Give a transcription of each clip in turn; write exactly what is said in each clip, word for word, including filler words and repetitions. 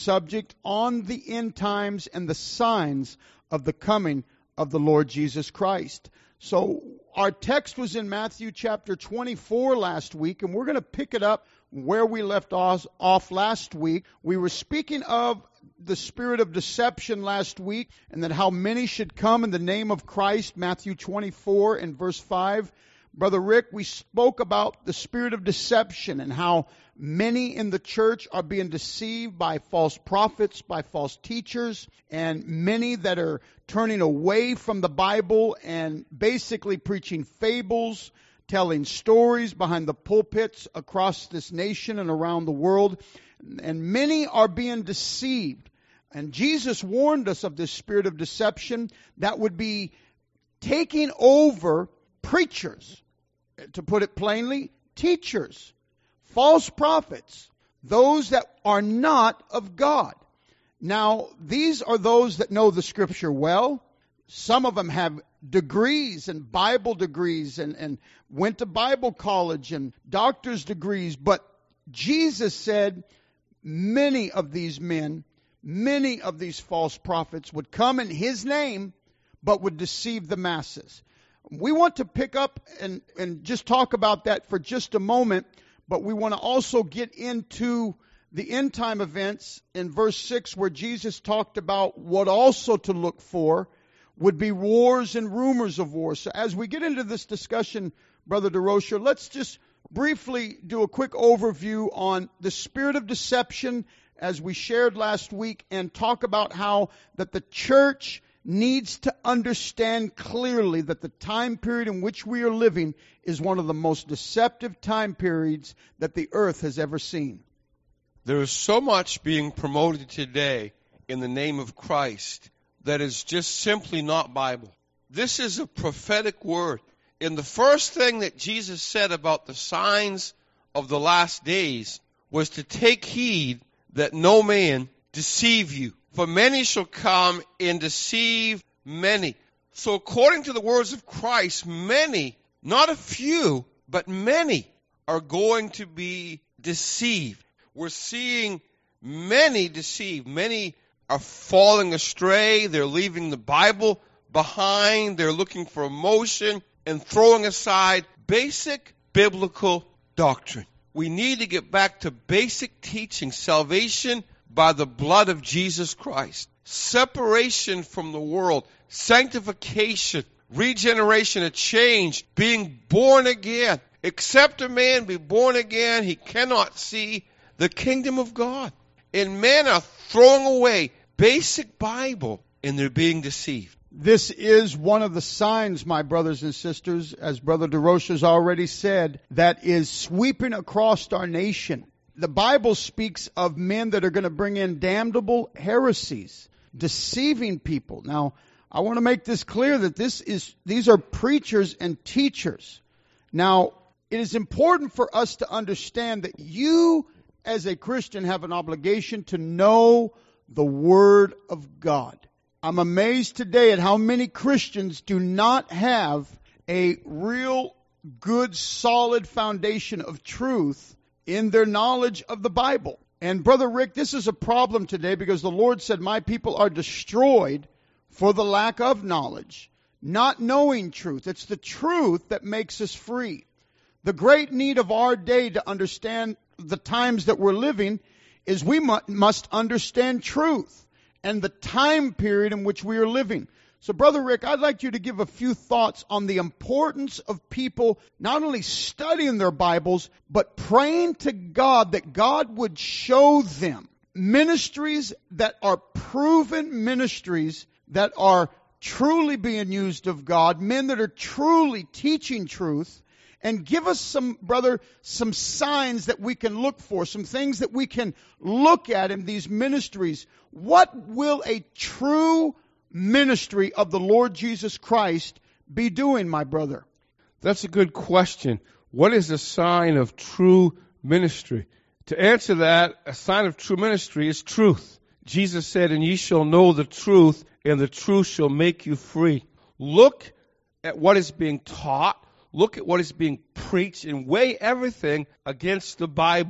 subject on the end times and the signs of the coming of the Lord Jesus Christ. So our text was in Matthew chapter twenty-four last week, and we're going to pick it up where we left off last week. We were speaking of the spirit of deception last week, and that how many should come in the name of Christ, Matthew twenty-four and verse five. Brother Rick, we spoke about the spirit of deception and how many in the church are being deceived by false prophets, by false teachers, and many that are turning away from the Bible and basically preaching fables, telling stories behind the pulpits across this nation and around the world. And many are being deceived. And Jesus warned us of this spirit of deception that would be taking over preachers, to put it plainly, teachers, false prophets, those that are not of God. Now, these are those that know the Scripture well. Some of them have degrees and Bible degrees and, and went to Bible college and doctor's degrees. But Jesus said many of these men, many of these false prophets would come in His name, but would deceive the masses. We want to pick up and, and just talk about that for just a moment, but we want to also get into the end time events in verse six, where Jesus talked about what also to look for would be wars and rumors of wars. So as we get into this discussion, Brother DeRocher, let's just briefly do a quick overview on the spirit of deception as we shared last week, and talk about how that the church needs to understand clearly that the time period in which we are living is one of the most deceptive time periods that the earth has ever seen. There is so much being promoted today in the name of Christ that is just simply not Bible. This is a prophetic word. And the first thing that Jesus said about the signs of the last days was to take heed that no man deceive you. For many shall come and deceive many. So according to the words of Christ, many, not a few, but many are going to be deceived. We're seeing many deceived. Many are falling astray. They're leaving the Bible behind. They're looking for emotion and throwing aside basic biblical doctrine. We need to get back to basic teaching. Salvation by the blood of Jesus Christ. Separation from the world. Sanctification. Regeneration. A change. Being born again. Except a man be born again, he cannot see the kingdom of God. And men are throwing away basic Bible, and they're being deceived. This is one of the signs, my brothers and sisters, as Brother DeRoche has already said, that is sweeping across our nation. The Bible speaks of men that are going to bring in damnable heresies, deceiving people. Now, I want to make this clear that this is these are preachers and teachers. Now, it is important for us to understand that you, as a Christian, have an obligation to know the Word of God. I'm amazed today at how many Christians do not have a real good, solid foundation of truth in their knowledge of the Bible. And Brother Rick, this is a problem today because the Lord said, my people are destroyed for the lack of knowledge, not knowing truth. It's the truth that makes us free. The great need of our day to understand the times that we're living is we mu- must understand truth and the time period in which we are living. So, Brother Rick, I'd like you to give a few thoughts on the importance of people not only studying their Bibles, but praying to God that God would show them ministries that are proven ministries that are truly being used of God, men that are truly teaching truth, and give us some, brother, some signs that we can look for, some things that we can look at in these ministries. What will a true ministry of the Lord Jesus Christ be doing, my brother? That's a good question. What is a sign of true ministry? To answer that, a sign of true ministry is truth. Jesus said, and ye shall know the truth, and the truth shall make you free. Look at what is being taught. Look at what is being preached and weigh everything against the Bible.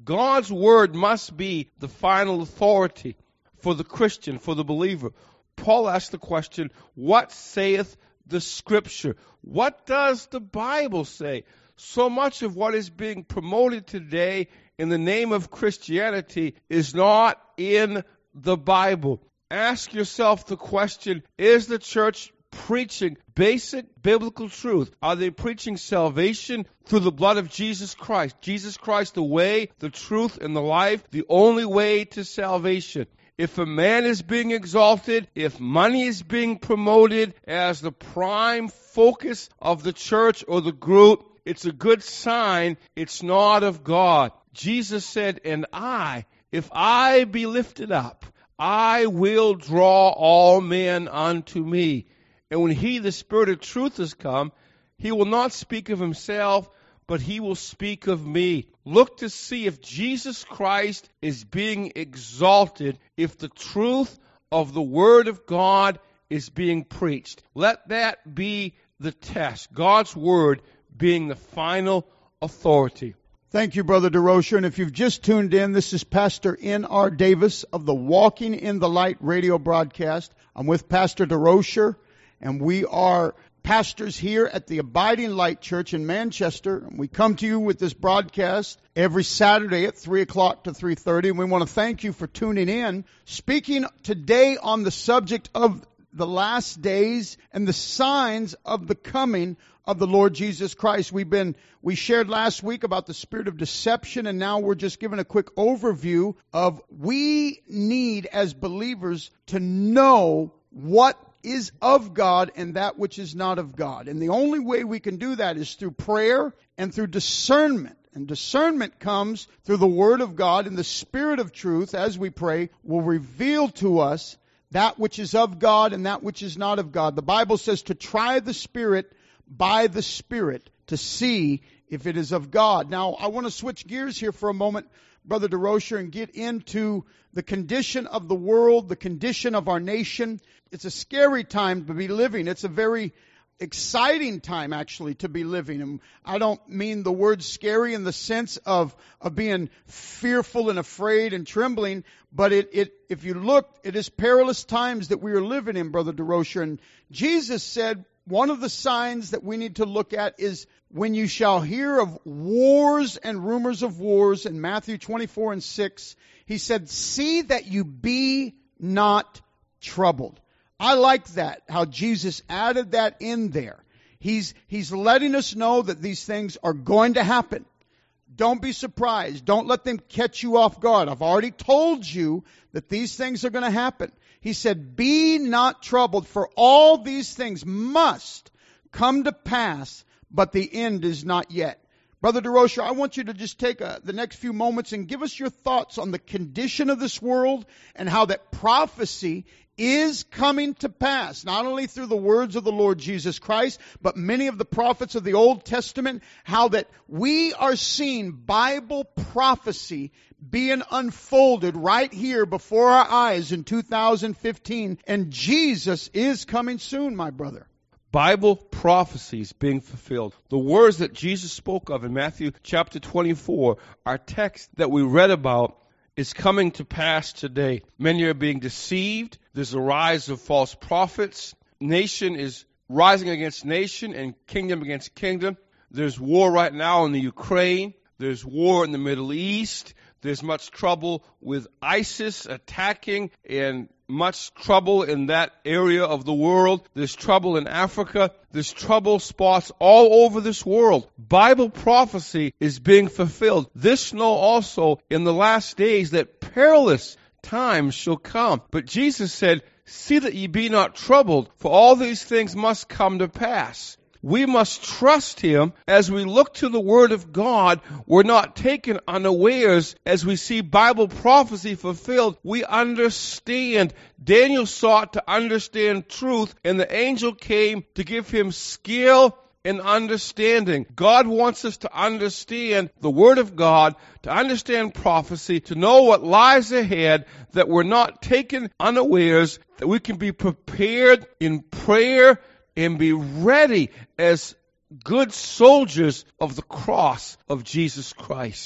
God's word must be the final authority for the Christian, for the believer. Paul asked the question, what saith the Scripture? What does the Bible say? So much of what is being promoted today in the name of Christianity is not in the Bible. Ask yourself the question, is the church preaching basic biblical truth? Are they preaching salvation through the blood of Jesus Christ? Jesus Christ, the way, the truth, and the life, the only way to salvation. If a man is being exalted, if money is being promoted as the prime focus of the church or the group, it's a good sign it's not of God. Jesus said, and I, if I be lifted up, I will draw all men unto me. And when he, the Spirit of truth, has come, he will not speak of himself, but he will speak of me. Look to see if Jesus Christ is being exalted, if the truth of the Word of God is being preached. Let that be the test. God's Word being the final authority. Thank you, Brother DeRocher. And if you've just tuned in, this is Pastor N R Davis of the Walking in the Light radio broadcast. I'm with Pastor DeRocher, and we are pastors here at the Abiding Light Church in Manchester. We come to you with this broadcast every Saturday at three o'clock to three thirty. And we want to thank you for tuning in. Speaking today on the subject of the last days and the signs of the coming of the Lord Jesus Christ. We've been, we shared last week about the spirit of deception, and now we're just giving a quick overview of we need as believers to know what is of God and that which is not of God. And the only way we can do that is through prayer and through discernment. And discernment comes through the Word of God, and the Spirit of truth, as we pray, will reveal to us that which is of God and that which is not of God. The Bible says to try the Spirit by the Spirit to see if it is of God. Now, I want to switch gears here for a moment, Brother DeRocher, and get into the condition of the world, the condition of our nation. It's a scary time to be living. It's a very exciting time, actually, to be living. And I don't mean the word scary in the sense of, of being fearful and afraid and trembling, but it, it, if you look, it is perilous times that we are living in, Brother DeRocher. And Jesus said, one of the signs that we need to look at is when you shall hear of wars and rumors of wars, in Matthew twenty-four and six, he said, see that you be not troubled. I like that, how Jesus added that in there. He's, he's letting us know that these things are going to happen. Don't be surprised. Don't let them catch you off guard. I've already told you that these things are going to happen. He said, be not troubled, for all these things must come to pass, but the end is not yet. Brother DeRocher, I want you to just take a, the next few moments and give us your thoughts on the condition of this world and how that prophecy is coming to pass, not only through the words of the Lord Jesus Christ, but many of the prophets of the Old Testament, how that we are seeing Bible prophecy being unfolded right here before our eyes in two thousand fifteen, and Jesus is coming soon, my brother. Bible prophecies being fulfilled. The words that Jesus spoke of in Matthew chapter twenty-four, our text that we read about, is coming to pass today. Many are being deceived. There's a rise of false prophets. Nation is rising against nation and kingdom against kingdom. There's war right now in the Ukraine. There's war in the Middle East. There's much trouble with ISIS attacking and much trouble in that area of the world. There's trouble in Africa. There's trouble spots all over this world. Bible prophecy is being fulfilled. This know also in the last days that perilous times shall come. But Jesus said, see that ye be not troubled, for all these things must come to pass. We must trust Him as we look to the Word of God. We're not taken unawares as we see Bible prophecy fulfilled. We understand. Daniel sought to understand truth, and the angel came to give him skill and understanding. God wants us to understand the Word of God, to understand prophecy, to know what lies ahead, that we're not taken unawares, that we can be prepared in prayer and be ready as good soldiers of the cross of Jesus Christ.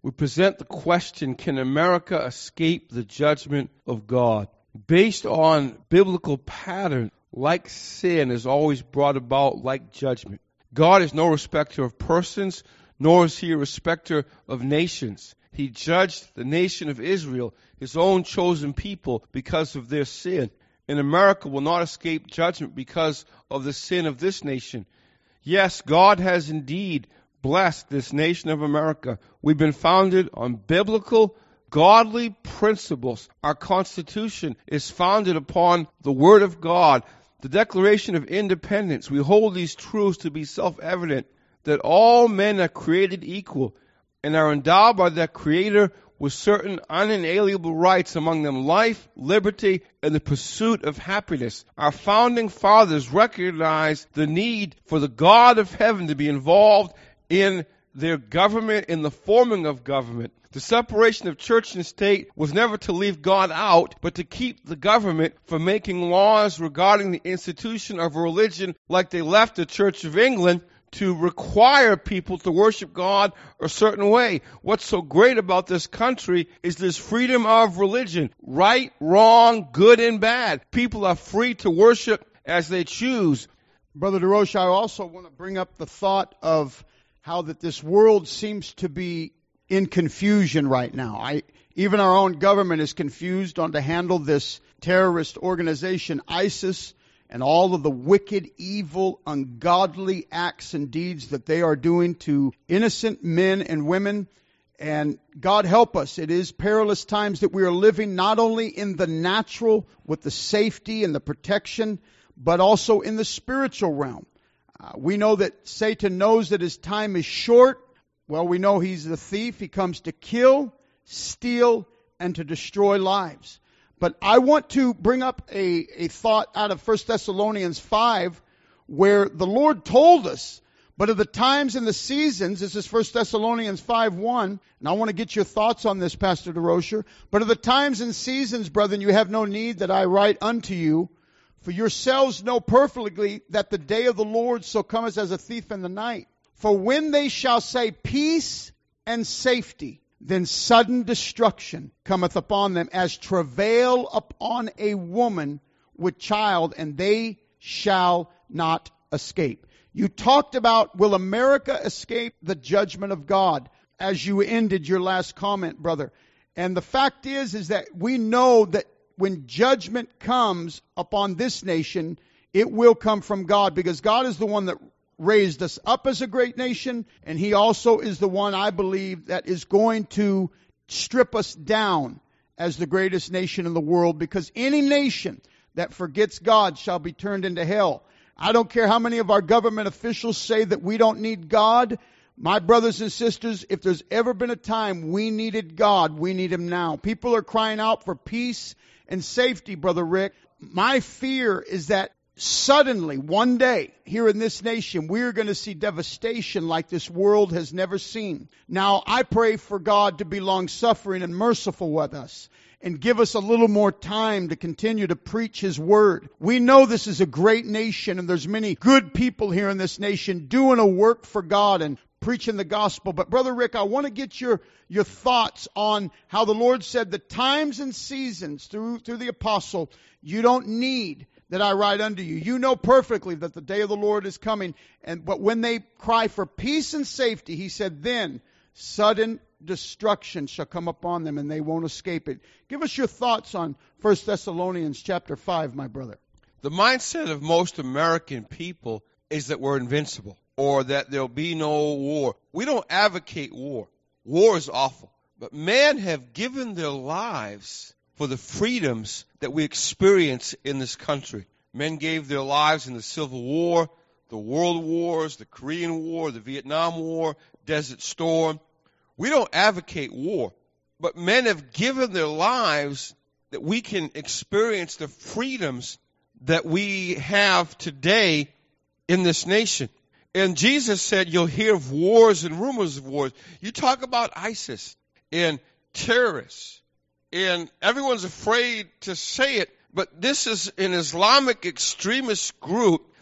we present the question, can America escape the judgment of God? Based on biblical pattern, like sin is always brought about like judgment. God is no respecter of persons, nor is he a respecter of nations. He judged the nation of Israel, his own chosen people, because of their sin. And America will not escape judgment because of the sin of this nation. Yes, God has indeed blessed this nation of America. We've been founded on biblical, godly principles. Our Constitution is founded upon the Word of God. The Declaration of Independence, we hold these truths to be self-evident, that all men are created equal and are endowed by their Creator with certain unalienable rights, among them life, liberty, and the pursuit of happiness. Our founding fathers recognized the need for the God of heaven to be involved in their government, in the forming of government. The separation of church and state was never to leave God out, but to keep the government from making laws regarding the institution of religion, like they left the Church of England to require people to worship God a certain way. What's so great about this country is this freedom of religion. Right, wrong, good and bad. People are free to worship as they choose. Brother DeRoche, I also want to bring up the thought of how that this world seems to be in confusion right now. I, even our own government is confused on to handle this terrorist organization, ISIS, and all of the wicked, evil, ungodly acts and deeds that they are doing to innocent men and women. And God help us, it is perilous times that we are living, not only in the natural with the safety and the protection, but also in the spiritual realm. Uh, we know that Satan knows that his time is short. Well, we know he's the thief. He comes to kill, steal, and to destroy lives. But I want to bring up a, a thought out of First Thessalonians five, where the Lord told us, but of the times and the seasons, this is First Thessalonians five one, and I want to get your thoughts on this, Pastor DeRocher. But of the times and seasons, brethren, you have no need that I write unto you, for yourselves know perfectly that the day of the Lord so cometh as a thief in the night. For when they shall say peace and safety, then sudden destruction cometh upon them as travail upon a woman with child, and they shall not escape. You talked about, will America escape the judgment of God, as you ended your last comment, brother. And the fact is, is that we know that when judgment comes upon this nation, it will come from God, because God is the one that raised us up as a great nation, and he also is the one, I believe, that is going to strip us down as the greatest nation in the world, because any nation that forgets God shall be turned into hell. I don't care how many of our government officials say that we don't need God. My brothers and sisters, if there's ever been a time we needed God, we need him now. People are crying out for peace and safety, Brother Rick. My fear is that suddenly, one day, here in this nation, we're going to see devastation like this world has never seen. Now, I pray for God to be long-suffering and merciful with us and give us a little more time to continue to preach his word. We know this is a great nation, and there's many good people here in this nation doing a work for God and preaching the gospel. But Brother Rick, I want to get your, your thoughts on how the Lord said the times and seasons through, through the apostle, you don't need that I write unto you. You know perfectly that the day of the Lord is coming. And but when they cry for peace and safety, he said, then sudden destruction shall come upon them, and they won't escape it. Give us your thoughts on First Thessalonians chapter five, my brother. The mindset of most American people is that we're invincible, or that there'll be no war. We don't advocate war. War is awful. But men have given their lives for the freedoms that we experience in this country. Men gave their lives in the Civil War, the World Wars, the Korean War, the Vietnam War, Desert Storm. We don't advocate war, but men have given their lives that we can experience the freedoms that we have today in this nation. And Jesus said you'll hear of wars and rumors of wars. You talk about ISIS and terrorists, and everyone's afraid to say it, but this is an Islamic extremist group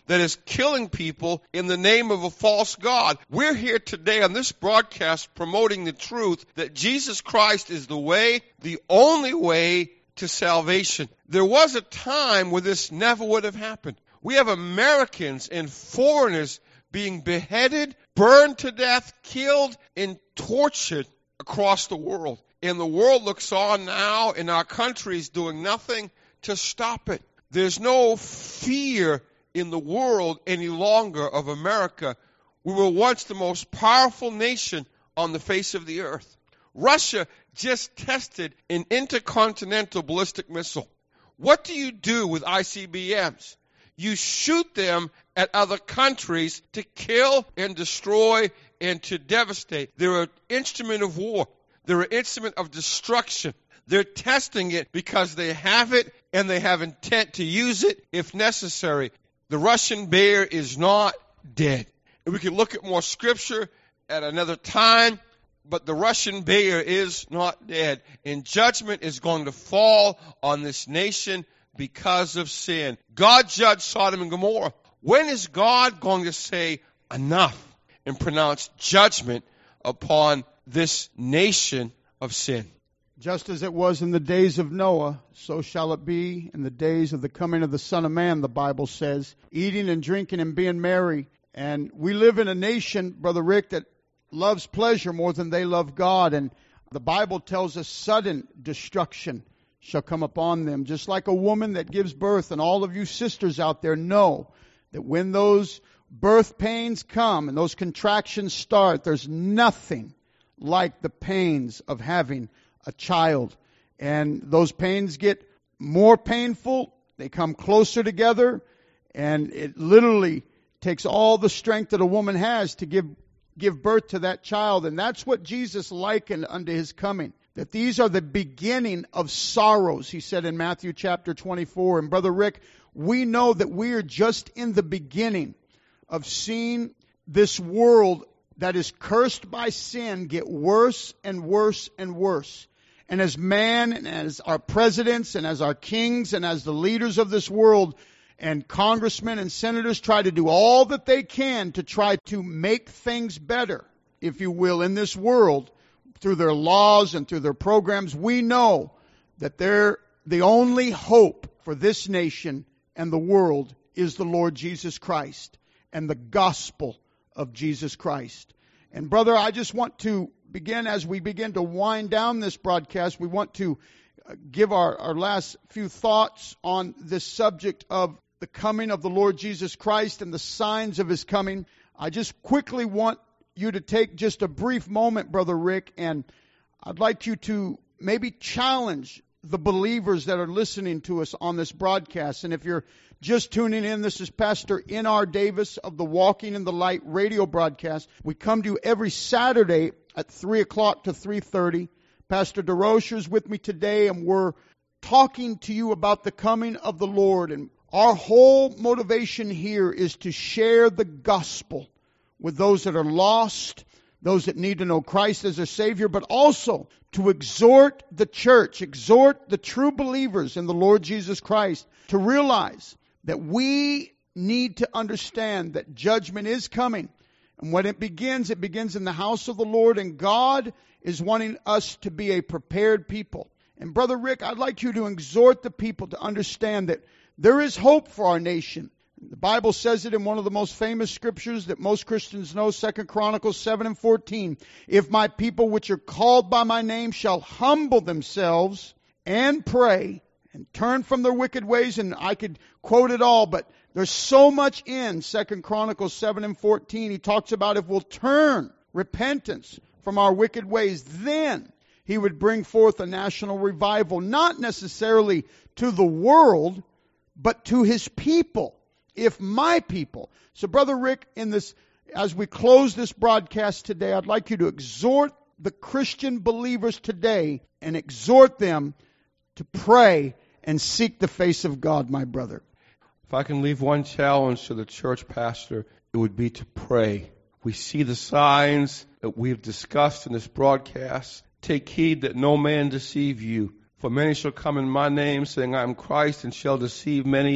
that is killing people in the name of a false god. We're here today on this broadcast promoting the truth that Jesus Christ is the way, the only way to salvation. There was a time where this never would have happened. We have Americans and foreigners being beheaded, burned to death, killed, and tortured across the world. And the world looks on now, and our country is doing nothing to stop it. There's no fear in the world any longer of America. We were once the most powerful nation on the face of the earth. Russia just tested an intercontinental ballistic missile. What do you do with I C B Ms? You shoot them at other countries to kill and destroy and to devastate. They're an instrument of war. They're an instrument of destruction. They're testing it because they have it and they have intent to use it if necessary. The Russian bear is not dead. And we can look at more scripture at another time, but the Russian bear is not dead. And judgment is going to fall on this nation because of sin. God judged Sodom and Gomorrah. When is God going to say enough and pronounce judgment upon this nation of sin? Just as it was in the days of Noah, so shall it be in the days of the coming of the Son of Man, the Bible says, eating and drinking and being merry. And we live in a nation, Brother Rick, that loves pleasure more than they love God. And the Bible tells us sudden destruction shall come upon them, just like a woman that gives birth. And all of you sisters out there know that when those birth pains come and those contractions start, there's nothing like the pains of having a child. And those pains get more painful. They come closer together. And it literally takes all the strength that a woman has to give give birth to that child. And that's what Jesus likened unto his coming. That these are the beginning of sorrows, he said in Matthew chapter twenty-four. And Brother Rick, we know that we are just in the beginning of seeing this world that is cursed by sin get worse and worse and worse. And as man and as our presidents and as our kings and as the leaders of this world and congressmen and senators try to do all that they can to try to make things better, if you will, in this world, through their laws and through their programs, we know that they're the only hope for this nation and the world is the Lord Jesus Christ and the gospel of Jesus Christ. And brother, I just want to begin, as we begin to wind down this broadcast, we want to give our, our last few thoughts on this subject of the coming of the Lord Jesus Christ and the signs of his coming. I just quickly want you to take just a brief moment, Brother Rick, and I'd like you to maybe challenge the believers that are listening to us on this broadcast. And if you're just tuning in, this is Pastor N R Davis of the Walking in the Light radio broadcast. We come to you every Saturday at three o'clock to three thirty. Pastor DeRocher is with me today, and we're talking to you about the coming of the Lord. And our whole motivation here is to share the gospel with those that are lost, those that need to know Christ as their Savior, but also to exhort the church, exhort the true believers in the Lord Jesus Christ to realize that we need to understand that judgment is coming. And when it begins, it begins in the house of the Lord, and God is wanting us to be a prepared people. And Brother Rick, I'd like you to exhort the people to understand that there is hope for our nation. The Bible says it in one of the most famous scriptures that most Christians know, Second Chronicles seven and fourteen. If my people which are called by my name shall humble themselves and pray and turn from their wicked ways, and I could quote it all, but there's so much in Second Chronicles seven and fourteen. He talks about if we'll turn repentance from our wicked ways, then he would bring forth a national revival, not necessarily to the world, but to his people. If my people. So Brother Rick, in this, as we close this broadcast today, I'd like you to exhort the Christian believers today and exhort them to pray and seek the face of God, my brother. If I can leave one challenge to the church pastor, it would be to pray. We see the signs that we've discussed in this broadcast. Take heed that no man deceive you. For many shall come in my name, saying, I am Christ, and shall deceive many.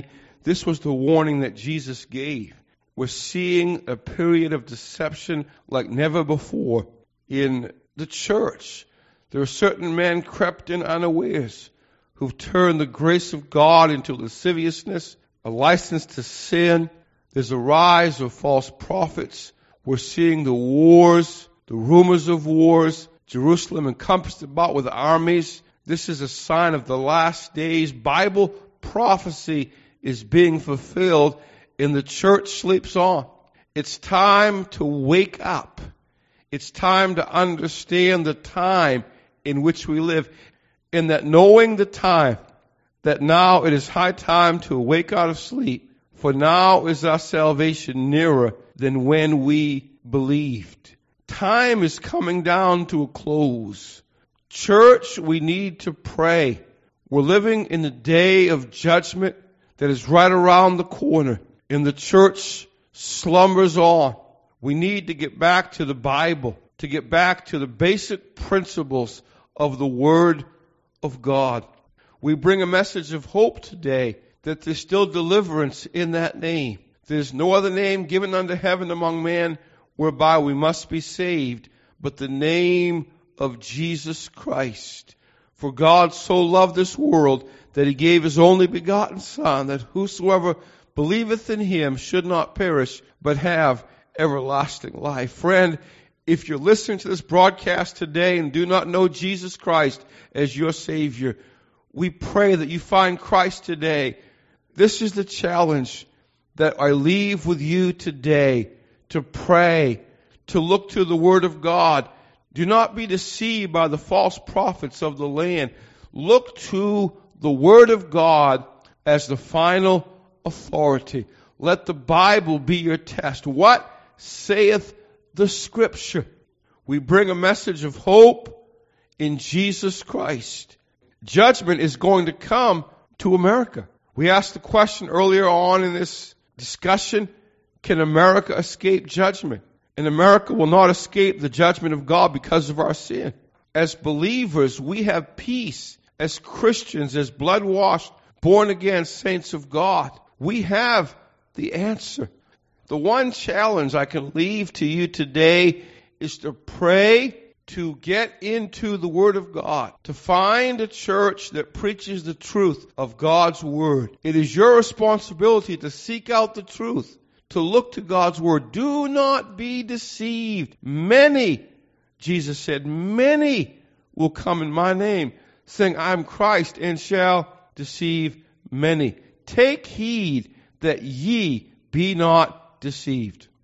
This was the warning that Jesus gave. We're seeing a period of deception like never before in the church. There are certain men crept in unawares who've turned the grace of God into lasciviousness, a license to sin. There's a rise of false prophets. We're seeing the wars, the rumors of wars, Jerusalem encompassed about with armies. This is a sign of the last days. Bible prophecy is being fulfilled, and the church sleeps on. It's time to wake up. It's time to understand the time in which we live, and that knowing the time, that now it is high time to awake out of sleep, for now is our salvation nearer than when we believed. Time is coming down to a close. Church, we need to pray. We're living in the day of judgment that is right around the corner, and the church slumbers on. We need to get back to the Bible, to get back to the basic principles of the Word of God. We bring a message of hope today that there's still deliverance in that name. There's no other name given under heaven among men whereby we must be saved, but the name of Jesus Christ. For God so loved this world that he gave his only begotten Son, that whosoever believeth in him should not perish, but have everlasting life. Friend, if you're listening to this broadcast today and do not know Jesus Christ as your Savior, we pray that you find Christ today. This is the challenge that I leave with you today, to pray, to look to the Word of God. Do not be deceived by the false prophets of the land. Look to the Word of God as the final authority. Let the Bible be your test. What saith the Scripture? We bring a message of hope in Jesus Christ. Judgment is going to come to America. We asked the question earlier on in this discussion, can America escape judgment? And America will not escape the judgment of God because of our sin. As believers, we have peace. As Christians, as blood-washed, born-again saints of God, we have the answer. The one challenge I can leave to you today is to pray, to get into the Word of God, to find a church that preaches the truth of God's Word. It is your responsibility to seek out the truth, to look to God's Word. Do not be deceived. Many, Jesus said, many will come in my name, saying, I am Christ, and shall deceive many. Take heed that ye be not deceived.